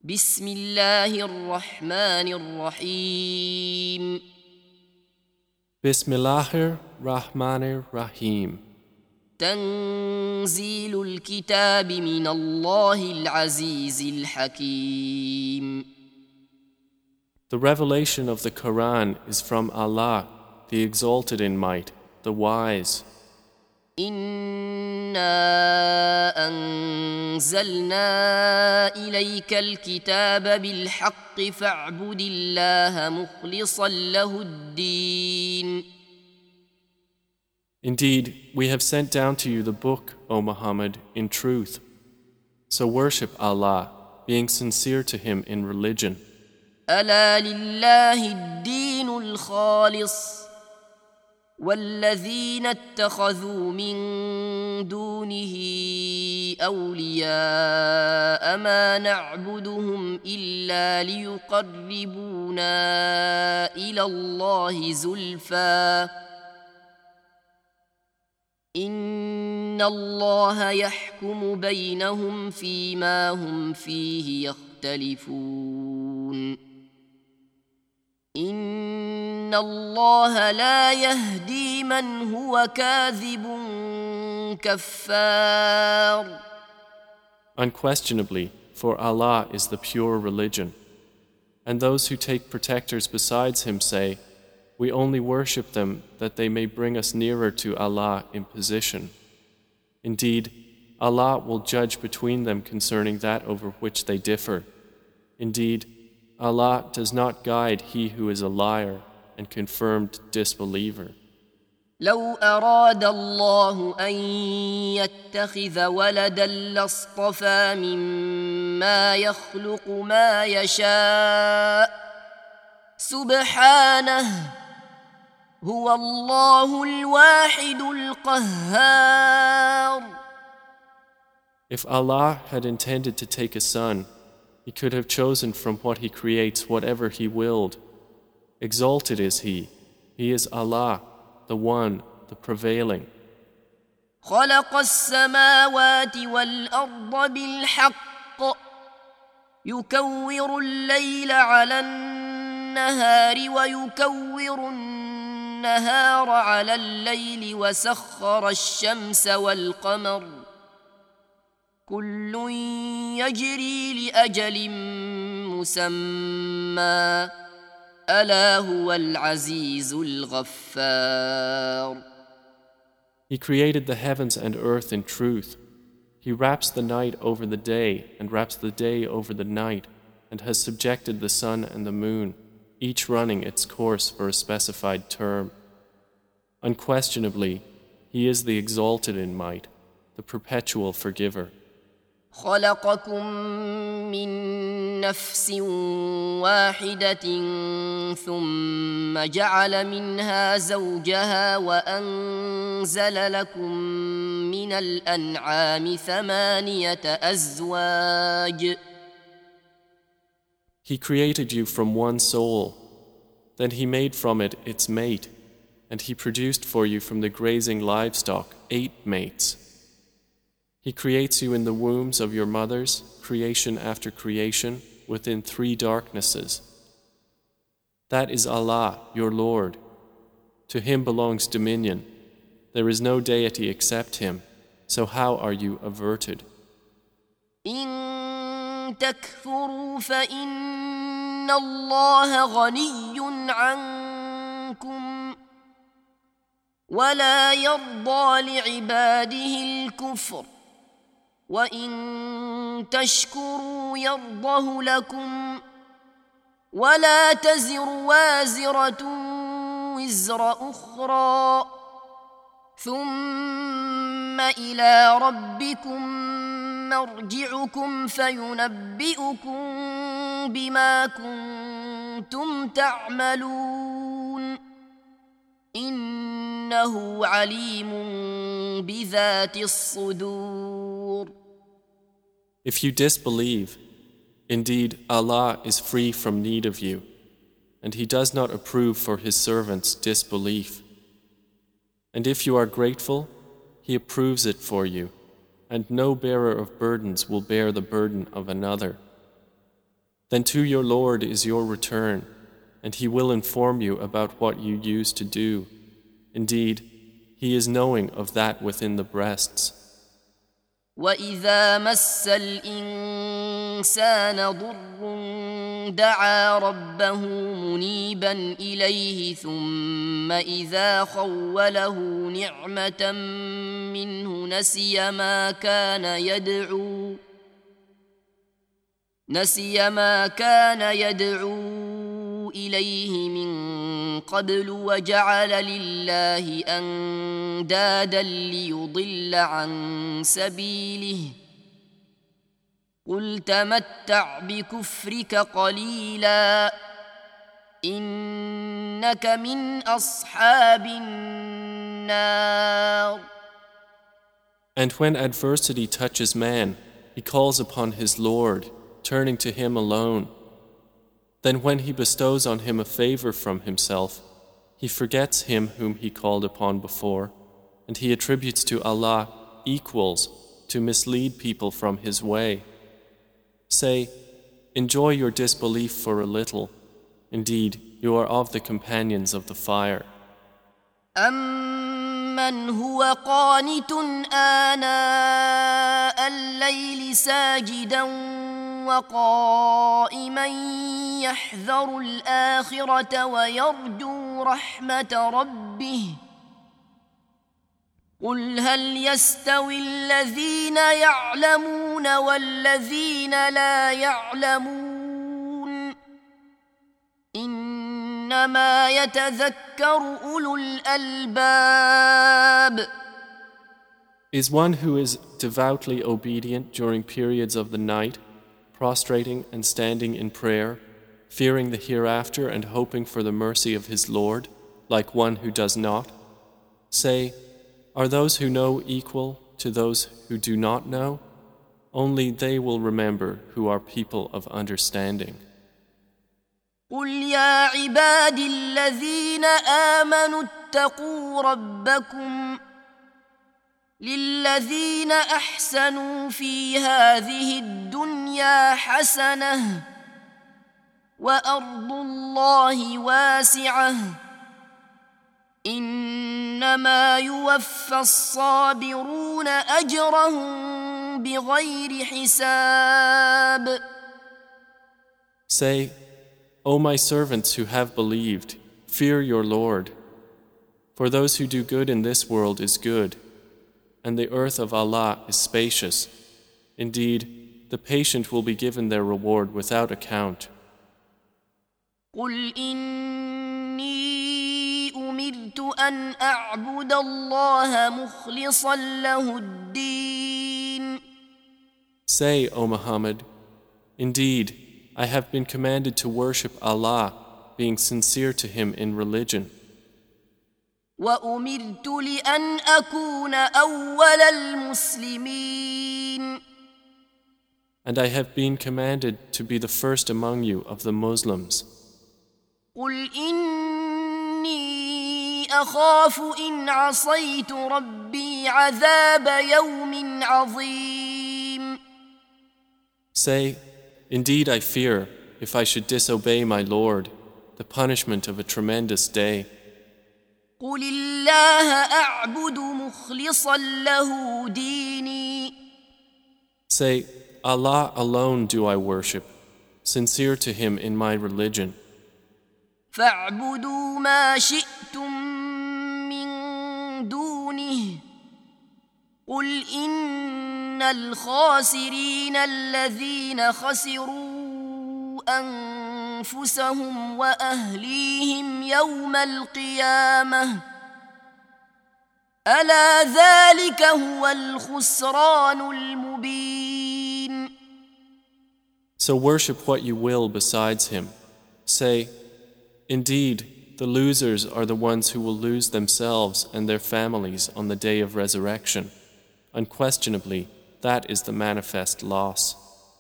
بسم الله الرحمن الرحيم Bismillahir Rahmanir Rahim. تنزيل الكتاب من الله العزيز الحكيم The revelation of the Quran is from Allah, the exalted in might, the wise. إنا أنزلنا إليك الكتاب بالحق فاعبد الله مخلصا له الدين Indeed, we have sent down to you the book, O Muhammad, in truth. So worship Allah, being sincere to Him in religion. ألا لله الدين الخالص والذين اتخذوا من دونه أولياء ما نعبدهم إلا ليقربونا إلى الله زلفى إن الله يحكم بينهم فيما هم فيه يختلفون إن الله لا يهدي من هو كاذب كفار Unquestionably, for Allah is the pure religion. And those who take protectors besides Him say, we only worship them that they may bring us nearer to Allah in position. Indeed, Allah will judge between them concerning that over which they differ. Indeed, Allah does not guide he who is a liar and confirmed disbeliever. لو أراد الله أن يتخذ ولدا لاصطفى مما يخلق ما يشاء سبحانه هو الله الواحد القهار If Allah had intended to take a son, He could have chosen from what He creates whatever He willed. Exalted is He. He is Allah, the One, the Prevailing. خلق السماوات والأرض بالحق يكور الليل على النهار ويكور النهار على الليل وسخر الشمس والقمر كل يجري لأجل مسمى ألا هو العزيز الغفار He created the heavens and earth in truth. He wraps the night over the day and wraps the day over the night and has subjected the sun and the moon, each running its course for a specified term. Unquestionably, He is the exalted in might, the perpetual forgiver. خلقكم من نفس واحدة ثم جعل منها زوجها وأنزل لكم من الأنعام ثمانية أزواج He created you from one soul. Then He made from it its mate, and He produced for you from the grazing livestock 8 mates. He creates you in the wombs of your mothers, creation after creation, within 3 darknesses. That is Allah, your Lord. To Him belongs dominion. There is no deity except Him. So how are you averted? إن تكفروا فإن الله غني عنكم ولا يرضى لعباده الكفر وإن تشكروا يرضه لكم ولا تزر وازرة وزر أخرى ثم إلى ربكم مرجعكم فينبئكم بما كنتم تعملون إنه عليم بذات الصدور If you disbelieve, indeed Allah is free from need of you, and He does not approve for His servants disbelief. And if you are grateful, He approves it for you, and no bearer of burdens will bear the burden of another. Then to your Lord is your return, and He will inform you about what you used to do. Indeed, He is knowing of that within the breasts. وَإِذَا مَسَّ الْإِنسَانَ ضُرٌّ دَعَا رَبَّهُ مُنِيبًا إِلَيْهِ ثُمَّ إِذَا خَوَّلَهُ نِعْمَةً مِّنْهُ نسي ما كان يدعو إليه من قبل وجعل لله أندادا ليضل عن سبيله قل تمتع بكفرك قليلا إنك من أصحاب النار. And when adversity touches man, he calls upon his Lord, turning to Him alone. Then when He bestows on him a favor from Himself, he forgets Him whom he called upon before, and he attributes to Allah equals to mislead people from His way. Say, enjoy your disbelief for a little. Indeed, you are of the companions of the fire. أَمَّنْ هُوَ قَانِتٌ آنَاءَ اللَّيْلِ سَاجِدًا وَقَائِمًا يَحْذَرُ الْآخِرَةَ وَيَرْجُو رَحْمَةَ رَبِّهِ قُلْ هَلْ يَسْتَوِي الَّذِينَ يَعْلَمُونَ وَالَّذِينَ لَا يَعْلَمُونَ إِنَّمَا يَتَذَكَّرُ أُولُو الْأَلْبَابِ. Is one who is devoutly obedient during periods of the night, prostrating and standing in prayer, fearing the hereafter and hoping for the mercy of his Lord, like one who does not? Say, are those who know equal to those who do not know? Only they will remember who are people of understanding. قُلْ يَا عِبَادِي الَّذِينَ آمَنُوا اتَّقُوا رَبَّكُمْ لِلَّذِينَ أَحْسَنُوا فِي هَذِهِ الدُّنْيَا حَسَنَةٌ وَأَرْضُ اللَّهِ وَاسِعَةٌ إِنَّمَا يُوَفَّى الصَّابِرُونَ أَجْرَهُم بِغَيْرِ حِسَابٍ. Say, O my servants who have believed, fear your Lord. For those who do good in this world is good, and the earth of Allah is spacious. Indeed, the patient will be given their reward without account. قُلْ إِنِّي أُمِرْتُ أَنْ أَعْبُدَ اللَّهَ مُخْلِصًا لَهُ الدِّينَ. Say, O Muhammad, indeed, I have been commanded to worship Allah, being sincere to Him in religion. وَأُمِرْتُ لِأَنْ أَكُونَ أَوَّلَ الْمُسْلِمِينَ. And I have been commanded to be the first among you of the Muslims. قُلْ إِنِّي أَخَافُ إِنْ عَصَيْتُ رَبِّي عَذَابَ يَوْمٍ عَظِيمٍ. Say, indeed I fear, if I should disobey my Lord, the punishment of a tremendous day. قُلِ اللَّهَ أَعْبُدُ مُخْلِصًا لَهُ دِينِي. Say, Allah alone do I worship, sincere to Him in my religion. فَاعْبُدُوا مَا شِئْتُم مِّن دُونِهِ قُلْ إِنَّ الْخَاسِرِينَ الَّذِينَ خَسِرُوا أَنفُسَهُمْ وَأَهْلِيهِمْ يَوْمَ الْقِيَامَةِ أَلَا ذَلِكَ هُوَ الْخُسْرَانُ الْمُبِينُ. So worship what you will besides Him. Say, indeed, the losers are the ones who will lose themselves and their families on the day of resurrection. Unquestionably, that is the manifest loss.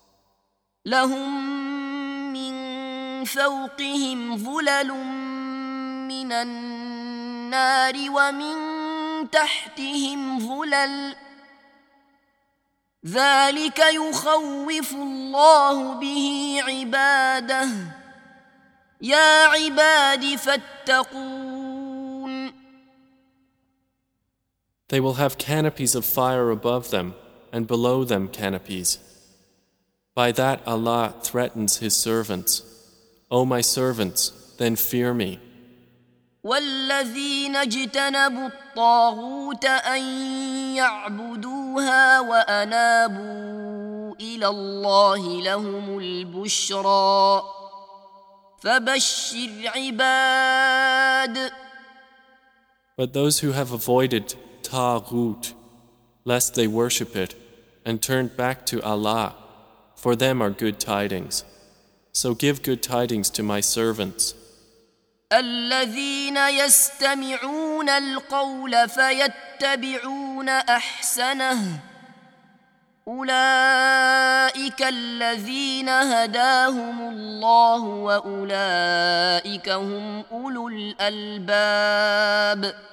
لهم من فوقهم ظلل من النار ومن تحتهم ظلل ذلك يخوف الله به عباده يا عباد فاتقون. They will have canopies of fire above them and below them canopies. By that Allah threatens His servants. O my servants, then fear me. والذين اجتنبوا الطاغوت أن يعبدوها وأنابوا إلى الله لهم البشرى فبشر عباد. But those who have avoided Taghut, lest they worship it, and turned back to Allah, for them are good tidings. So give good tidings to my servants. الذين يستمعون القول فيتبعون أحسنه أولئك الذين هداهم الله وأولئك هم أولو الألباب.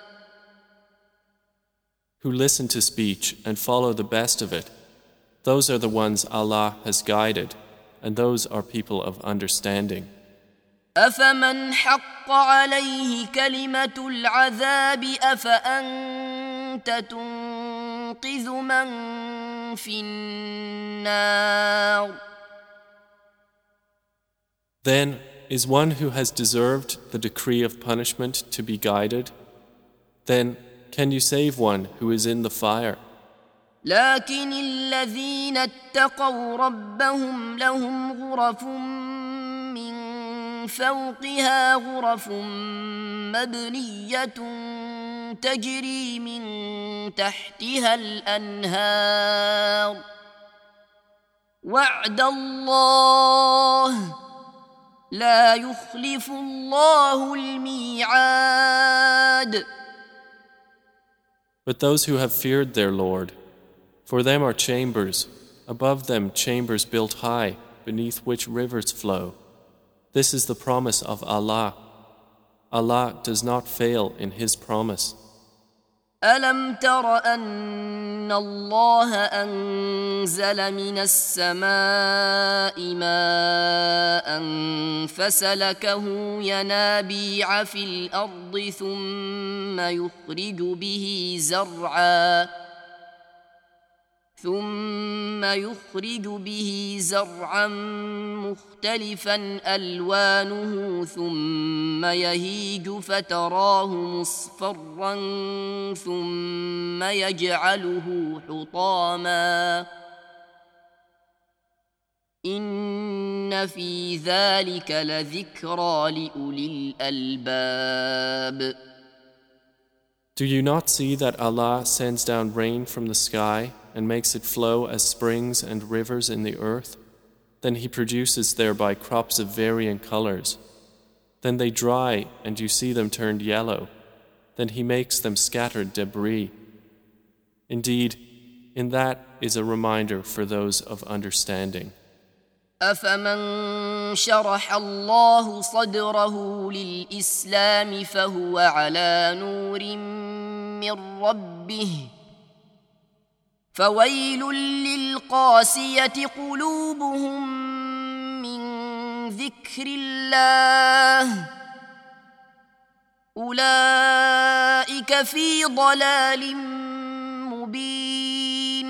Who listen to speech and follow the best of it, those are the ones Allah has guided, and those are people of understanding. أفمن حق عليه كلمة العذاب أفأنت تنقذ من في النار. Then is one who has deserved the decree of punishment to be guided? Then can you save one who is in the fire? لكن الذين اتقوا ربهم لهم غرف من فوقها غرف مبنية تجري من تحتها الأنهار وعد الله لا يخلف الله الميعاد. But those who have feared their Lord, for them are chambers, above them chambers built high, beneath which rivers flow. This is the promise of Allah. Allah does not fail in His promise. ألم تر أن الله أنزل من السماء ماء فسلكه ينابيع في الأرض ثم يخرج به زرعا مختلفا ألوانه ثم يهيج فتراه مصفرا ثم يجعله حطاما إن في ذلك لذكرى لأولي الألباب. Do you not see that Allah sends down rain from the sky and makes it flow as springs and rivers in the earth? Then He produces thereby crops of varying colors. Then they dry and you see them turned yellow. Then He makes them scattered debris. Indeed, in that is a reminder for those of understanding. أفمن شرح الله صدره للإسلام فهو على نور من ربه فويل للقاسية قلوبهم من ذكر الله أولئك في ضلال مبين.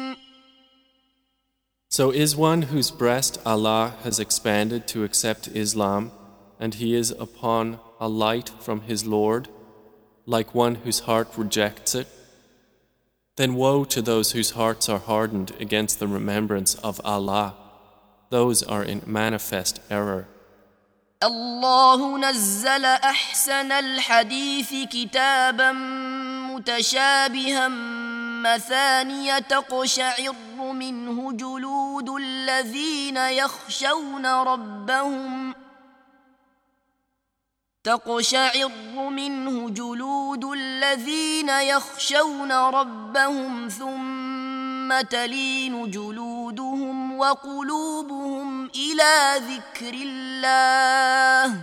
So is one whose breast Allah has expanded to accept Islam, and he is upon a light from his Lord, like one whose heart rejects it? Then woe to those whose hearts are hardened against the remembrance of Allah. Those are in manifest error. الله نزل أحسن الحديث كتابا متشابها مثانية تقشعر منه جلود الذين يخشون ربهم ثم تلين جلودهم وقلوبهم إلى ذكر الله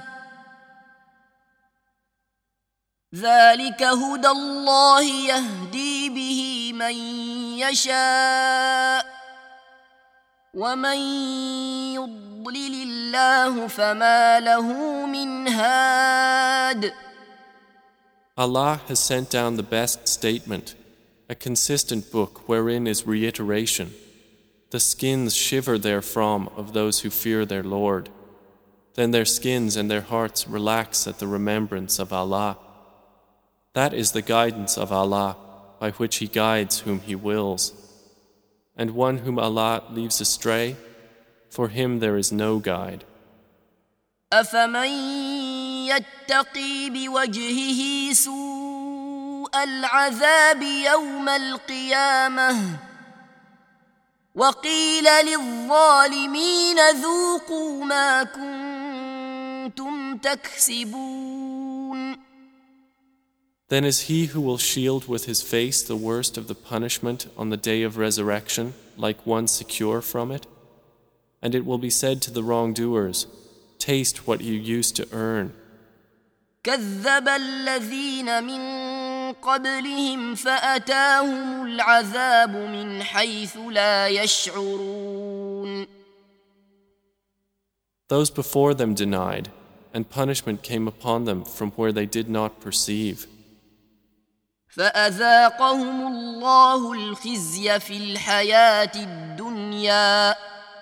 ذلك هدى الله يهدي به من يشاء ومن يضلل الله فما له من هاد. Allah has sent down the best statement, a consistent book wherein is reiteration. The skins shiver therefrom of those who fear their Lord. Then their skins and their hearts relax at the remembrance of Allah. That is the guidance of Allah, by which He guides whom He wills. And one whom Allah leaves astray, for him there is no guide. أفمن يتقي بوجهه سوء العذاب يوم القيامة وقيل للظالمين ذوقوا ما كنتم تكسبون. Then is he who will shield with his face the worst of the punishment on the day of resurrection like one secure from it? And it will be said to the wrongdoers, taste what you used to earn. كذب الذين من قبلهم فأتاهم العذاب من حيث لا يشعرون. Those before them denied, and punishment came upon them from where they did not perceive. فأذاقهم الله الخزي في الحياة الدنيا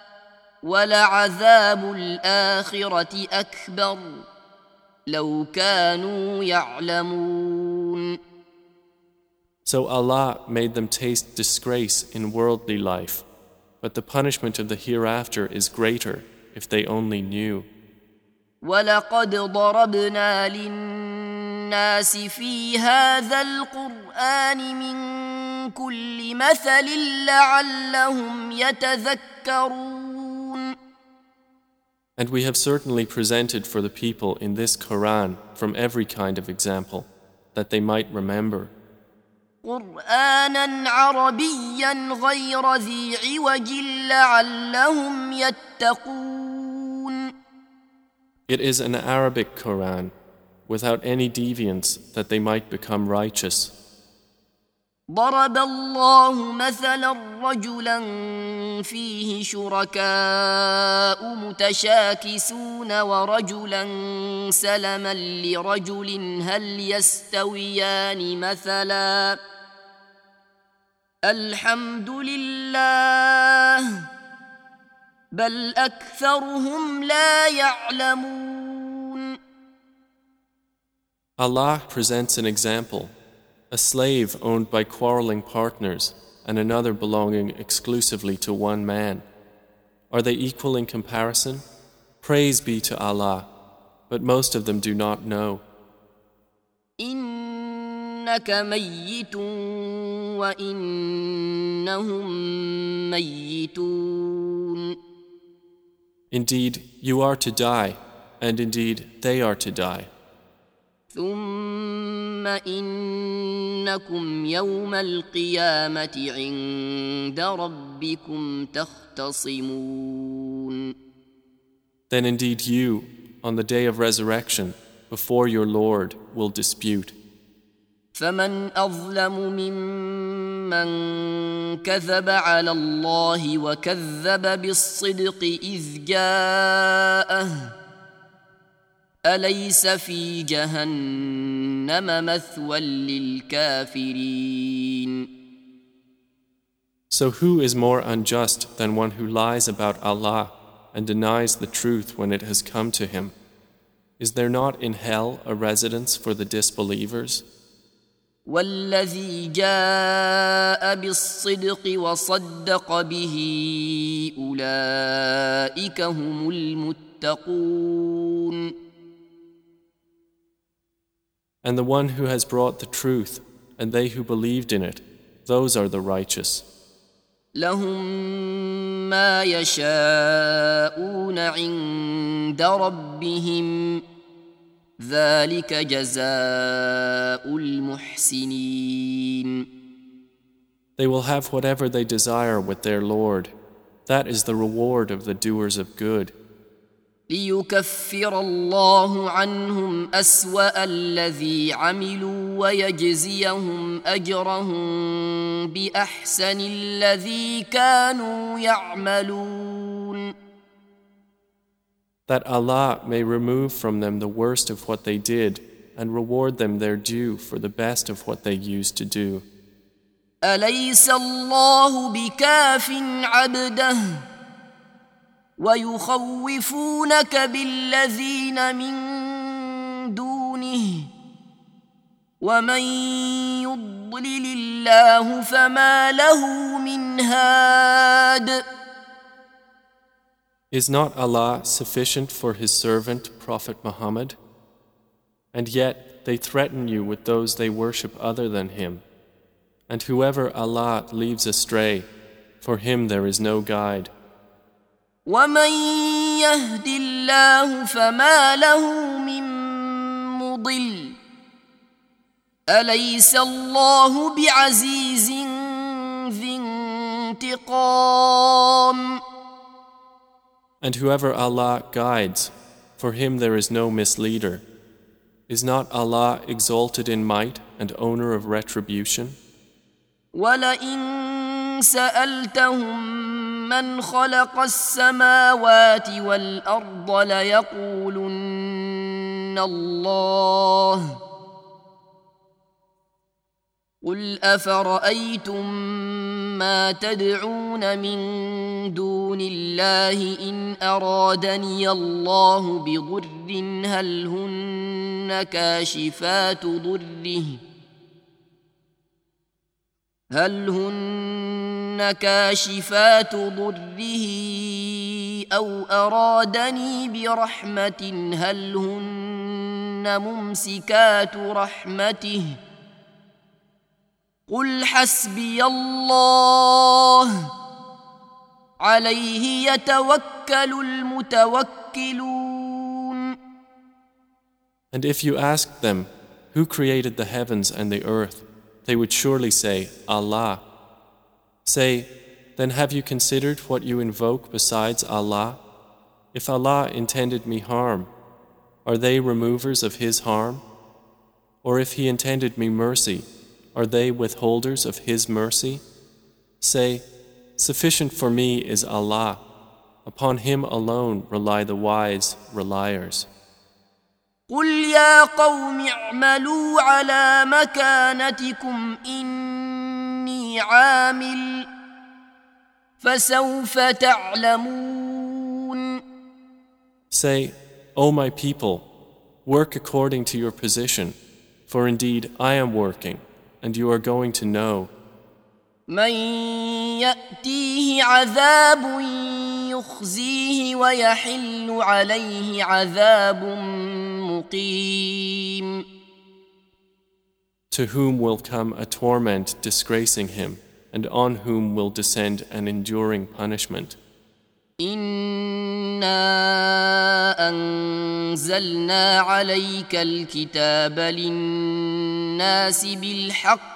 ولعذاب الآخرة أكبر لو كانوا يعلمون. So Allah made them taste disgrace in worldly life, but the punishment of the hereafter is greater if they only knew. وَلَقَدْ ضَرَبْنَا لِلنَّاسِ فِي هَذَا الْقُرْآنِ مِنْ كُلِّ مَثَلٍ لَعَلَّهُمْ يَتَذَكَّرُونَ. And we have certainly presented for the people in this Quran from every kind of example, that they might remember. قُرْآنًا عَرَبِيًّا غَيْرَ ذِي عِوَجٍ لَعَلَّهُمْ يَتَّقُونَ. It is an Arabic Quran, without any deviance, that they might become righteous. ضرب الله مثلا رجلا فيه شركاء متشاكسون ورجلا سلما لرجل هل يستويان مثلا الحمد لله بل أكثرهم لا يعلمون. Allah presents an example. A slave owned by quarreling partners and another belonging exclusively to one man. Are they equal in comparison? Praise be to Allah, but most of them do not know. إنك ميت وإنهم ميتون. Indeed, you are to die, and indeed they are to die. ثم إنكم يوم القيامة عند ربكم تختصمون. Then indeed you, on the day of resurrection, before your Lord, will dispute. فمن أظلم ممن كذب على الله وكذب بالصدق إذ جاءه أليس في جهنم مثوى للكافرين. So who is more unjust than one who lies about Allah and denies the truth when it has come to him? Is there not in hell a residence for the disbelievers? والذي جاء بالصدق وصدق به أولئك هم المتقون. And the one who has brought the truth, and they who believed in it, those are the righteous. لهم ما يشاءون عند ربهم ذلك جزاء المحسنين. They will have whatever they desire with their Lord. That is the reward of the doers of good. ليكفر الله عنهم أسوأ الذي عملوا ويجزيهم أجرهم بأحسن الذي كانوا يعملون. That Allah may remove from them the worst of what they did and reward them their due for the best of what they used to do. أليس الله بكاف عبده ويخوفونك بالذين من دونه ومن يضلل الله فما له من هاد. Is not Allah sufficient for His servant Prophet Muhammad? And yet they threaten you with those they worship other than Him. And whoever Allah leaves astray, for him there is no guide. ومن يهد الله فما له من مضل أليس الله بعزيز ذي انتقام. And whoever Allah guides, for him there is no misleader. Is not Allah exalted in might and owner of retribution? ولئن سألتهم من خلق السماوات والأرض ليقولن الله قل أفرأيتم ما تدعون من دون الله إن أرادني الله بضر هل هن كاشفات ضره أو أرادني برحمة هل هن ممسكات رحمته قل حسبي الله عليه يتوكل المتوكلون. And if you asked them, who created the heavens and the earth, they would surely say, Allah. Say, then have you considered what you invoke besides Allah? If Allah intended me harm, are they removers of His harm? Or if He intended me mercy, are they withholders of His mercy? Say, sufficient for me is Allah. Upon Him alone rely the wise reliers. قل يا قوم اعملوا على مكانتكم إني عامل فسوف تعلمون. Say, O my people, work according to your position, for indeed I am working, and you are going to know. من يأتيه عذاب يخزيه ويحل عليه عذاب مقيم. To whom will come a torment disgracing him, and on whom will descend an enduring punishment. إنا أنزلنا عليك الكتاب للناس بالحق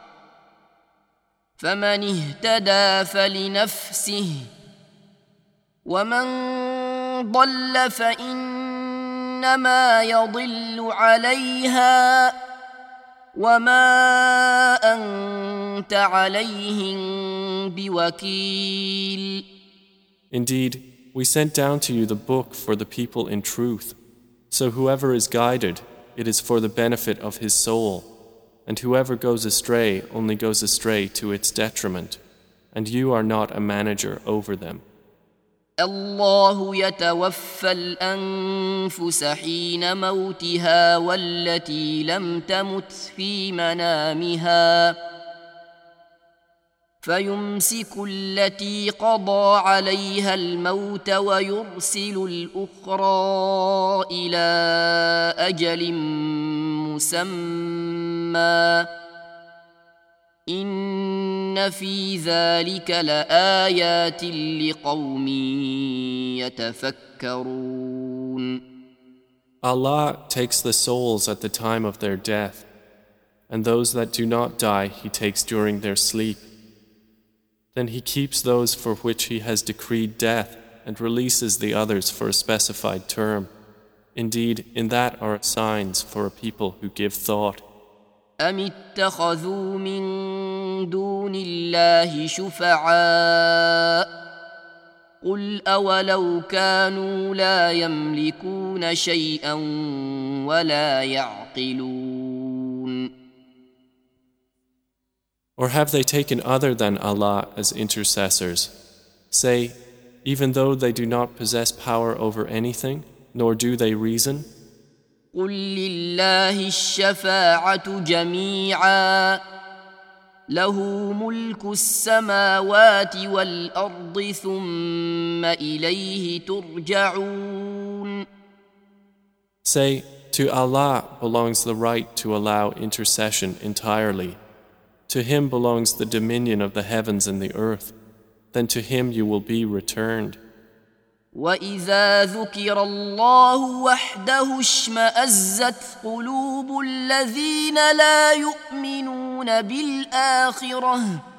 فمن اهتدى فلنفسه ومن ضل فإنما يضل عليها وما أنت عليهم بوكيل. Indeed, we sent down to you the book for the people in truth. So whoever is guided, it is for the benefit of his soul. And whoever goes astray only goes astray to its detriment. And you are not a manager over them. الله يتوفى الأنفس حين موتها والتي لم تمت في منامها فيمسك التي قضى عليها الموت ويرسل الأخرى إلى أجل مسمى إن في ذلك لآيات لقوم يتفكرون. Allah takes the souls at the time of their death, and those that do not die He takes during their sleep. Then He keeps those for which He has decreed death and releases the others for a specified term. Indeed, in that are signs for a people who give thought. أم اتخذوا من دون الله شفعاء قل أولو كانوا لا يملكون شيئا ولا يعقلون. Or have they taken other than Allah as intercessors? Say, even though they do not possess power over anything, nor do they reason? قل لله الشفاعة جميعا له ملك السماوات والأرض ثم إليه ترجعون. Say, to Allah belongs the right to allow intercession entirely. To Him belongs the dominion of the heavens and the earth. Then to Him you will be returned. وإذا ذكر الله وحده اشمأزت قلوب الذين لا يؤمنون بالآخرة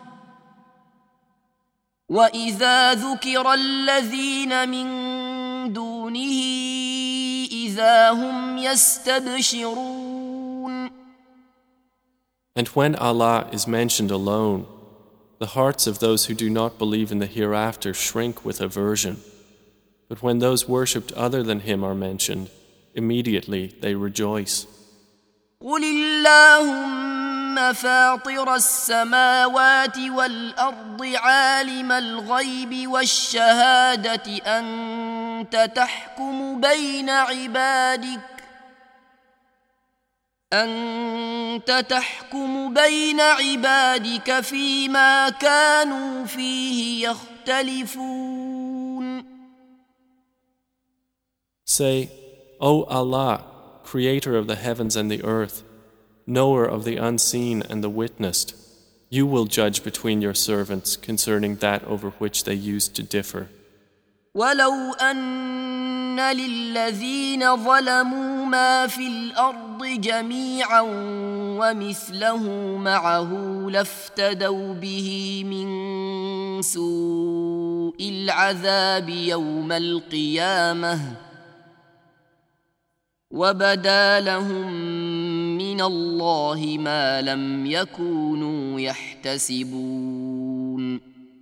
وإذا ذكر الذين من دونه إذا هم يستبشرون. And when Allah is mentioned alone, the hearts of those who do not believe in the hereafter shrink with aversion. But when those worshipped other than Him are mentioned, immediately they rejoice. قل اللهم فاطر السماوات والأرض عالم الغيب والشهادة أنت تحكم بين عبادك فيما كانوا فيه يختلفون. Say, O Allah, Creator of the heavens and the earth, Knower of the unseen and the witnessed, you will judge between your servants concerning that over which they used to differ. ولو أن للذين ظلموا ما في الأرض جميعا ومثله معه لافتدوا به من سوء العذاب يوم القيامة وبدا لهم من الله ما لم يكونوا يحتسبون.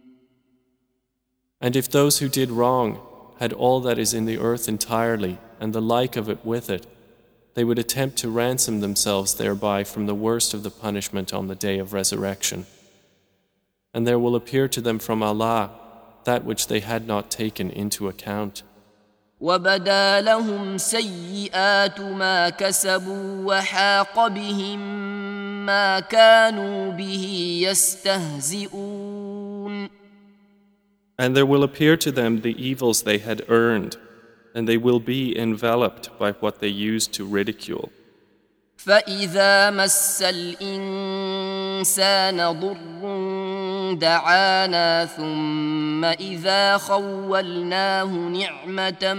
And if those who did wrong had all that is in the earth entirely and the like of it with it, they would attempt to ransom themselves thereby from the worst of the punishment on the day of resurrection. And there will appear to them from Allah that which they had not taken into account. وبدا لهم سيئات ما كسبوا وحاق بهم ما كانوا به يستهزئون. And there will appear to them the evils they had earned, and they will be enveloped by what they used to ridicule. فإذا مس الإنسان ضر دعانا ثم إذا خولناه نعمة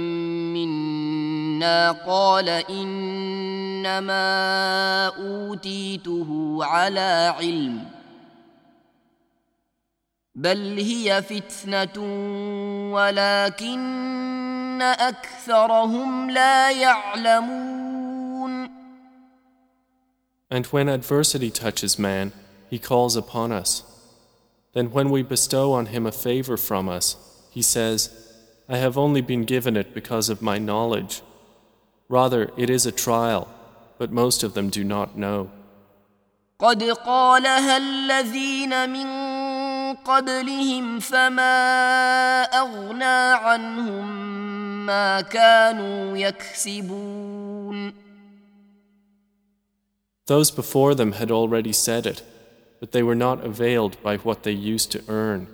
منا قال إنما أوتيته على علم بل هي فتنة ولكن أكثرهم لا يعلمون. And when adversity touches man, he calls upon us. Then when we bestow on him a favor from us, he says, I have only been given it because of my knowledge. Rather, it is a trial, but most of them do not know. قد قالها الذين من قبلهم فما أغنى عنهم ما كانوا يكسبون. Those before them had already said it, but they were not availed by what they used to earn.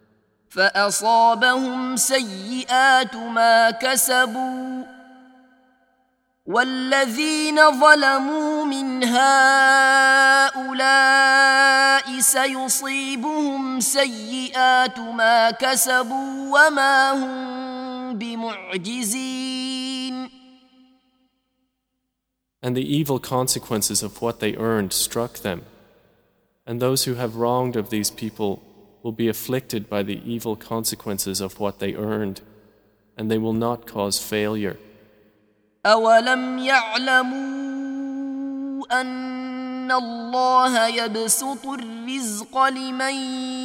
فأصابهم سيئات ما كسبوا والذين ظلموا من هؤلاء سيصيبهم سيئات ما كسبوا وما هم بمعجزين. And the evil consequences of what they earned struck them. And those who have wronged of these people will be afflicted by the evil consequences of what they earned, and they will not cause failure. أولم يعلموا أن الله يبسط الرزق لمن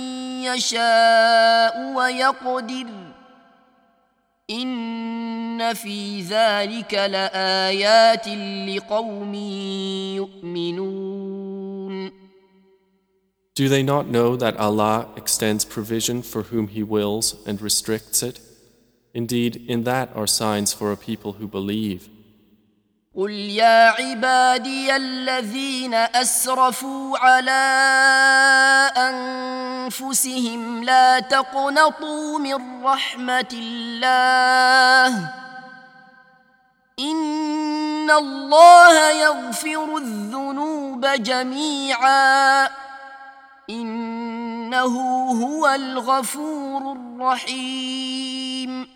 يشاء ويقدر إن في ذلك لآيات لقوم يؤمنون. Do they not know that Allah extends provision for whom He wills and restricts it? Indeed, in that are signs for a people who believe. قل يا عبادي الذين أسرفوا على أنفسهم لا تقنطوا من رحمة الله إن الله يغفر الذنوب جميعا إنه هو الغفور الرحيم.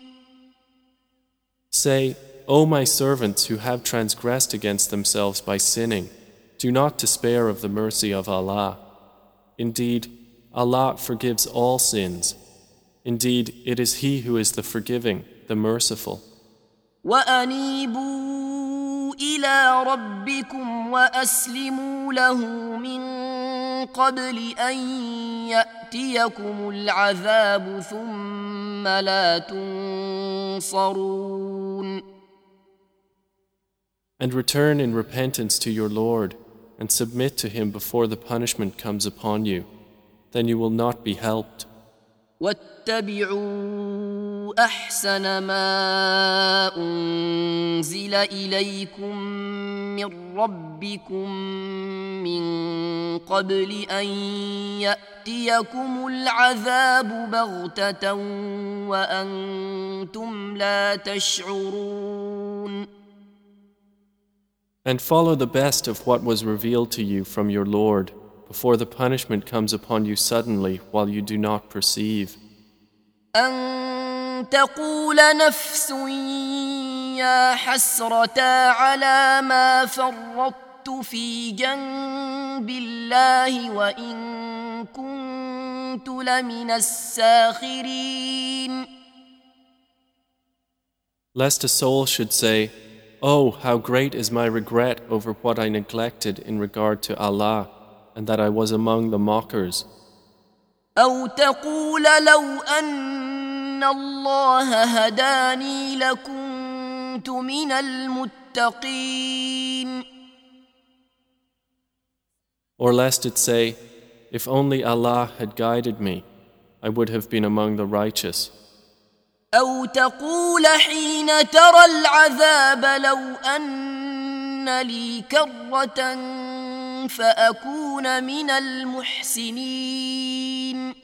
Say, O my servants who have transgressed against themselves by sinning, do not despair of the mercy of Allah. Indeed, Allah forgives all sins. Indeed, it is He who is the forgiving, the merciful. وأنيبوا إلى ربكم وأسلموا له من قبل أن يأتيكم العذاب ثم لا تنصرون. And return in repentance to your Lord, and submit to Him before the punishment comes upon you. Then you will not be helped. واتبعوا أحسن ما أنزل إليكم من ربكم من قبل أن يأتيكم العذاب بغتة وأنتم لا تشعرون. And follow the best of what was revealed to you from your Lord, before the punishment comes upon you suddenly while you do not perceive. أن تقول نفس يا حسرتا على ما فرطت في جنب الله وإن كنت لمن الساخرين. Lest a soul should say, Oh, how great is my regret over what I neglected in regard to Allah, and that I was among the mockers. أو تقول لو أن الله هداني لكنت من المتقين. Or lest it say, If only Allah had guided me, I would have been among the righteous. أو تقول حين ترى العذاب لو أن لي كرة فأكون من المحسنين.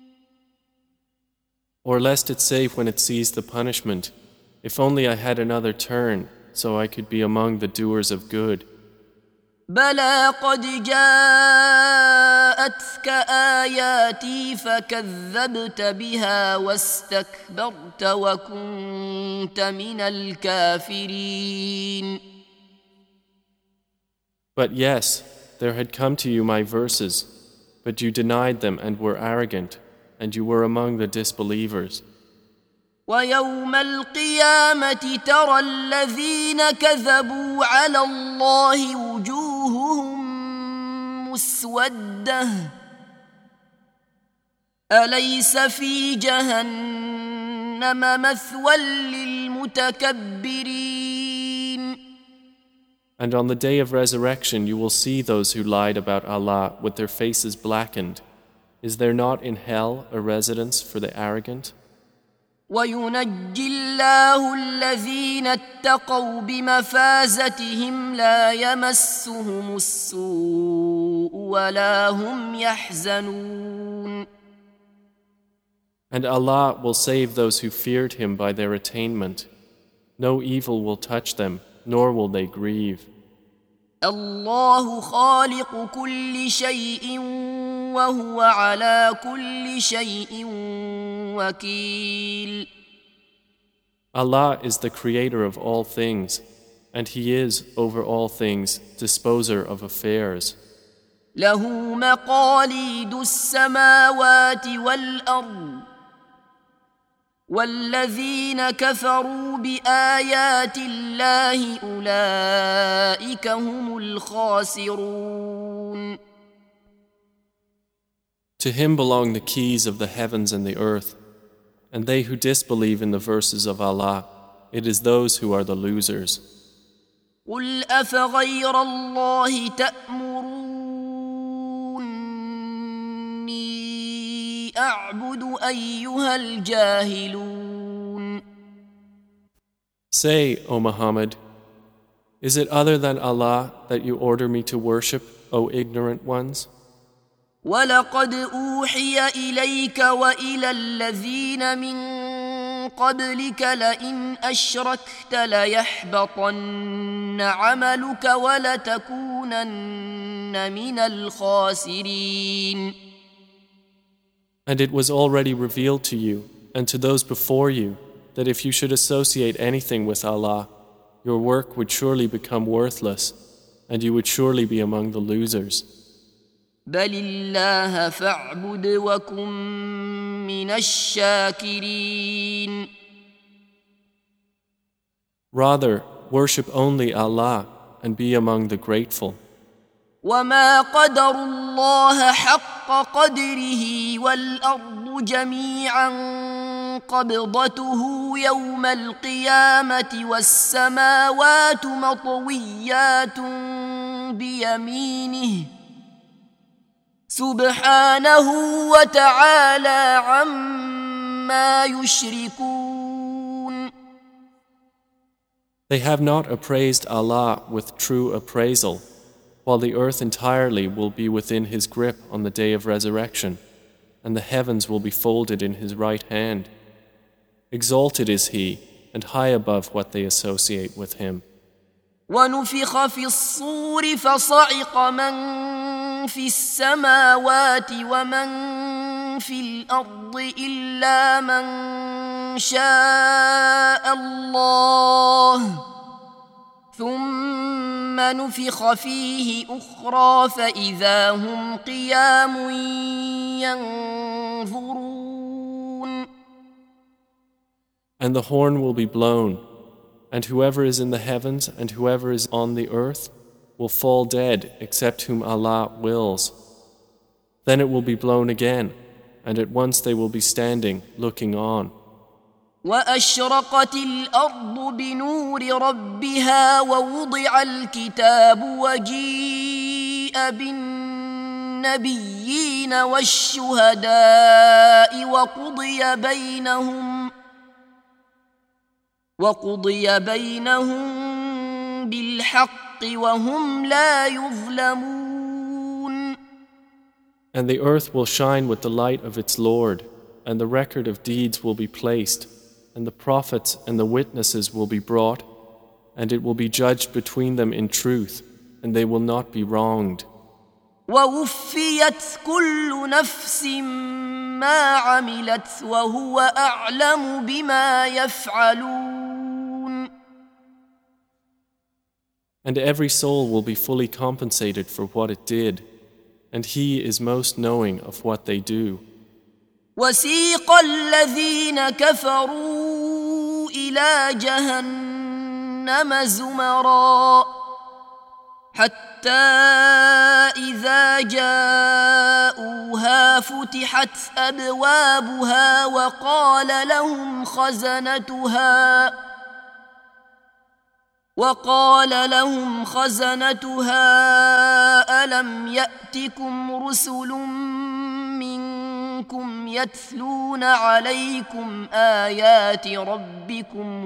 Or lest it say when it sees the punishment, If only I had another turn, so I could be among the doers of good. بلى قد جاءتك آياتي فكذبت بها واستكبرت وكنت من الكافرين. But yes, there had come to you my verses, but you denied them and were arrogant, and you were among the disbelievers. ويوم القيامة ترى الذين كذبوا على الله وجوههم مسودة أليس في جهنم مثوى للمتكبرين. And on the day of resurrection you will see those who lied about Allah with their faces blackened. Is there not in hell a residence for the arrogant? وينجي الله الذين اتقوا بمفازتهم لا يمسهم السوء ولا هم يحزنون. And Allah will save those who feared Him by their attainment. No evil will touch them, nor will they grieve. الله خالق كل شيء وهو على كل شيء وكيل. Allah is the creator of all things, and He is, over all things, disposer of affairs. له مقاليد السماوات والأرض والذين كفروا بآيات الله أولئك هم الخاسرون. To him belong the keys of the heavens and the earth, and they who disbelieve in the verses of Allah, it is those who are the losers. قل أفغير الله تأمروني أعبد أيها الجاهلون. Say, O Muhammad, is it other than Allah that you order me to worship, O ignorant ones? ولقد أوحي إليك وإلى الذين من قبلك لئن أشركت ليحبطن عملك ولتكونن من الخاسرين. And it was already revealed to you and to those before you that if you should associate anything with Allah, your work would surely become worthless and you would surely be among the losers. بل الله فاعبد وكن من الشاكرين. Rather, worship only Allah and be among the grateful. وما قدر الله حق قدره والأرض جميعا قبضته يوم القيامة والسماوات مطويات بيمينه سبحانه وتعالى عما يشركون. They have not appraised Allah with true appraisal, while the earth entirely will be within His grip on the day of resurrection, and the heavens will be folded in His right hand. Exalted is He, and high above what they associate with Him. ونفخ في الصور فصعق من في السماوات ومن في الأرض إلا من شاء الله ثم نفخ فيه أخرى فإذا هم قيام ينظرون. And the horn will be blown, and whoever is in the heavens and whoever is on the earth will fall dead except whom Allah wills. Then it will be blown again, and at once they will be standing, looking on. وأشرقت الأرض بنور ربها ووضع الكتاب وجيء بالنبيين والشهداء وقضي بينهم بالحق وهم لا يظلمون. And the earth will shine with the light of its Lord, and the record of deeds will be placed, and the prophets and the witnesses will be brought, and it will be judged between them in truth, and they will not be wronged. ووفيت كل نفس ما عملت وهو أعلم بما يفعلون. And every soul will be fully compensated for what it did, and He is most knowing of what they do. وسيق الذين كفروا إلى جهنم زمرا حتى إذا جاءوها فتحت أبوابها وقال لهم خزنتها ألم يأتكم رسل منكم يتلون عليكم آيات ربكم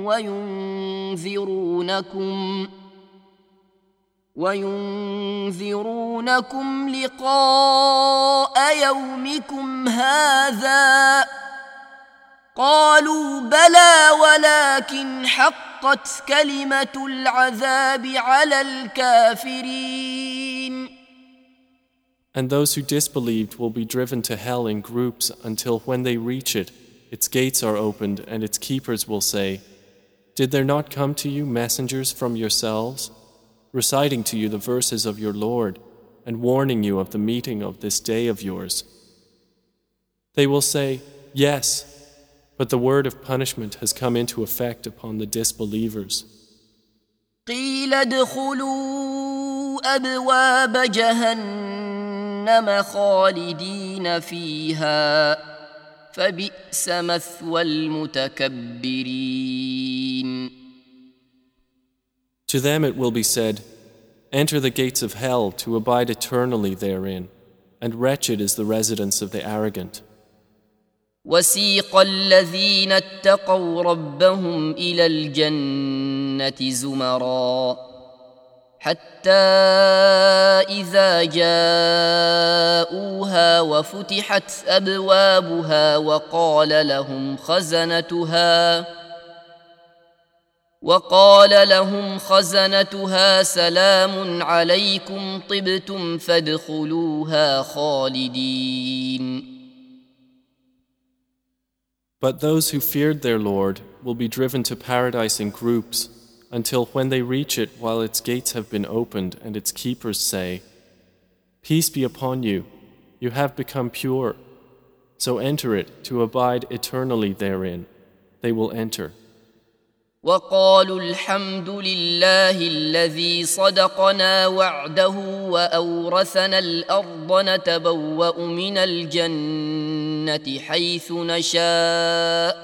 وينذرونكم لقاء يومكم هذا قالوا بلى ولكن حقت كلمة العذاب على الكافرين. And those who disbelieved will be driven to hell in groups until when they reach it, its gates are opened and its keepers will say, "Did there not come to you messengers from yourselves, reciting to you the verses of your Lord, and warning you of the meeting of this day of yours. They will say, yes, but the word of punishment has come into effect upon the disbelievers. قيل ادخلوا أبواب جهنم خالدين فيها فبئس مثوى المتكبرين. To them it will be said, enter the gates of hell to abide eternally therein, and wretched is the residence of the arrogant. وسيق الذين اتقوا ربهم إلى الجنة زمرا حتى إذا جاءوها وفتحت أبوابها وقال لهم خزنتها سلام عليكم طبتم فادخلوها خالدين. But those who feared their Lord will be driven to paradise in groups until when they reach it while its gates have been opened and its keepers say, peace be upon you, you have become pure, so enter it to abide eternally therein. They will enter. وقالوا الحمد لله الذي صدقنا وعده وأورثنا الأرض نتبوأ من الجنة حيث نشاء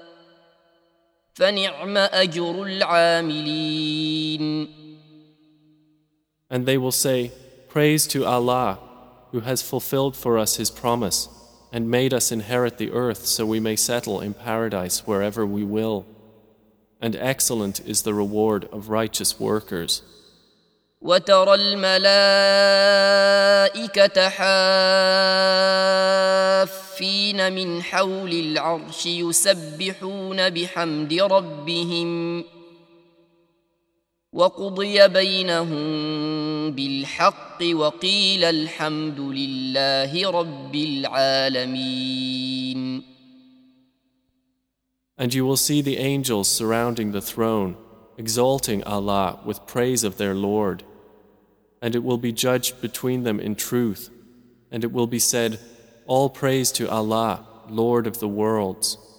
فنعم أجر العاملين. And they will say, praise to Allah, who has fulfilled for us His promise and made us inherit the earth so we may settle in paradise wherever we will. And excellent is the reward of righteous workers. وترى الملائكة حافين من حول العرش يسبحون بحمد ربهم وقضي بينهم بالحق وقيل الحمد لله رب العالمين. And you will see the angels surrounding the throne, exalting Allah with praise of their Lord. And it will be judged between them in truth, and it will be said, all praise to Allah, Lord of the worlds.